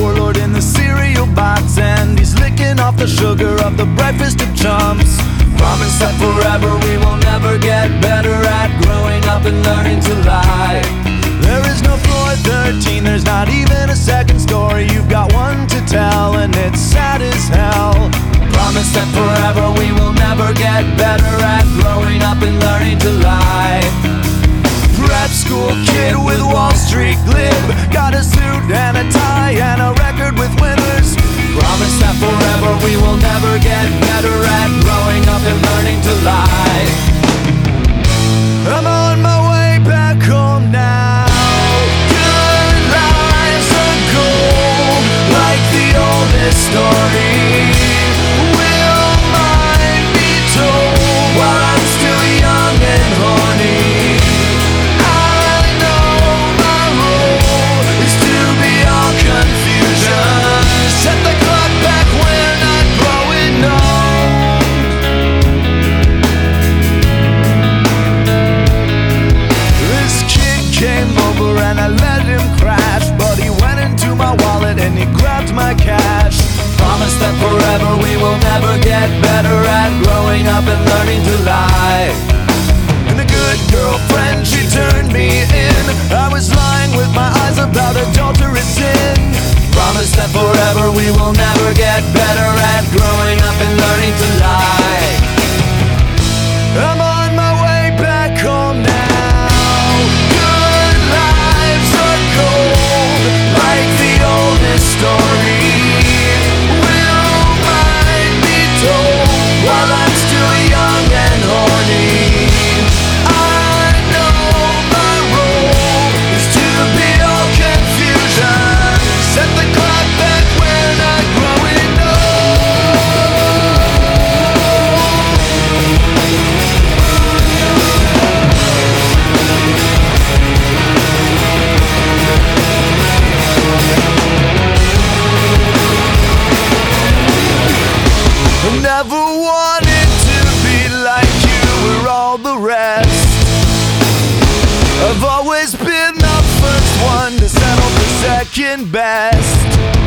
warlord in the cereal box, and he's licking off the sugar of the breakfast of chumps. Promise that forever we will never get better at growing up and learning to lie. There is no floor 13, there's not even a second story. You've got one to tell and it's sad as hell. Promise that forever we will never get better at growing up and learning to lie. Prep school kid with Wall Street glib, got a suit and a tie and a record with winners. Promise that forever we will never get better at growing up and learning to lie. I'm on my way back home now. Good lives are gold, like the oldest story. Will mine be told while I'm still young and horny? I know my role is to be all confusion. Set the clock back when I'm growing old. This kid came over and I let him crash, but he went into my wallet and he grabbed my cash. Promise that forever we will never get better at growing up and learning to lie. And a good girlfriend, she turned me in. I was lying with my eyes about adulterous sin. Promise that forever we will never get better at growing up and learning to lie. I'm on my way back home now. Good lives are gold, like the oldest story. Will mine be told while I'm still young and horny? I know my role is to be all confusion. Set the clock back when I'm growing I never wanted to be like you or all the rest. I've always been the first one to settle for second best.